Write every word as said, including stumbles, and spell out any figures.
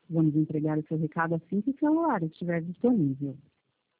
Vamos entregar o seu recado assim que o celular estiver disponível.